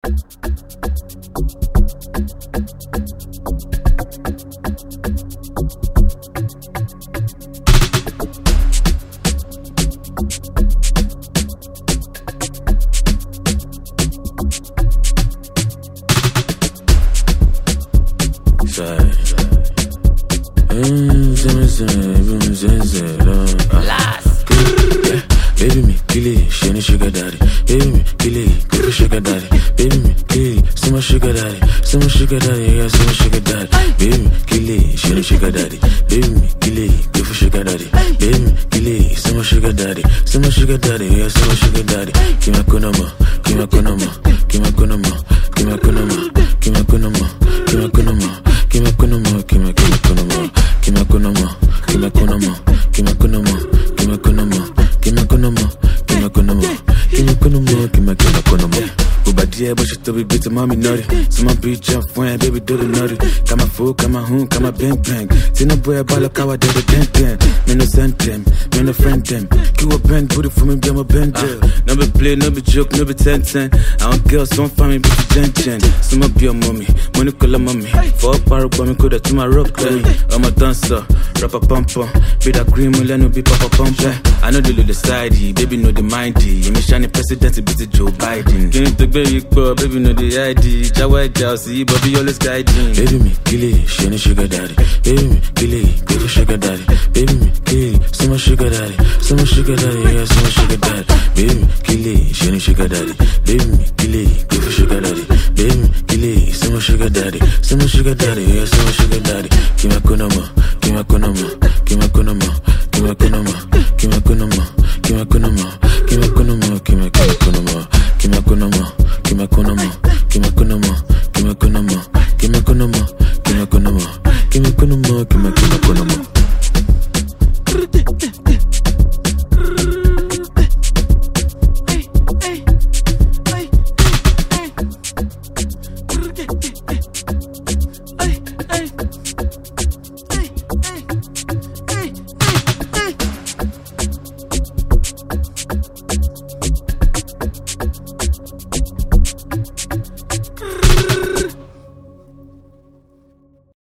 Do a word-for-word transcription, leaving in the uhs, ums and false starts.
Baby me, kill it, she ain't sugar daddy. Baby me, kill it, give her sugar daddy. Baby me, kill it, so much sugar daddy. So much sugar daddy, yeah, so much sugar daddy. Baby me, kill it, she ain't sugar daddy. Baby me, kill it, give her sugar daddy. Baby me, kill it, so much sugar daddy. So much sugar daddy, yeah, so much sugar daddy. Give me kunama, give me kunama, give me kunama, give me kunama, give me kunama, give me kunama, give me kunama, give me kunama, give me kunama, give me kunama, give me kunama, give me kunama. Give me kunama, give me kunama, give me kunama, give me kunama. But yeah, but she still be bitch, mommy naughty. So my bitch up when baby do the naughty. Got my food, got my home, got my bang bang. See no boy about like how I did the dang dang. Me no send them, me no friend them. Keep a bang booty for me, be my bend uh, no be play, no be joke, no be ten ten. I don't girls, so I'm family, bitch, gen gen. So my be your mommy, money call mommy. For a parrot, but me could have to my rock, tell me. I'm a dancer, rapper pumper. Be that green, me no be papa pumper. I know the little side, baby know the mindy. You me shiny president, be Joe Biden. Can't take baby, baby know the I D. Jawa Jowsy, Bobby always guiding. Baby me, kill it, she ain't sugar daddy. Baby me, kill it, give her sugar daddy. Baby me, kill it, so much sugar daddy. So much sugar daddy, yeah, so much sugar daddy. Baby me, kill it, she ain't sugar daddy. Baby me, kill it, give her sugar daddy. Baby me, kill it, so much sugar daddy. So much sugar daddy, yeah, so much sugar daddy. Give me kunama, give me kunama, give me kunama, give me kunama, give me kunama, give me kunama, give me kunama, give me kunama, give me kunama, give me kunama, give me kunama, give me kunama, give me kunama, give me kunama, give me kunama, give me kunama. Hey, hey, hey, hey, hey.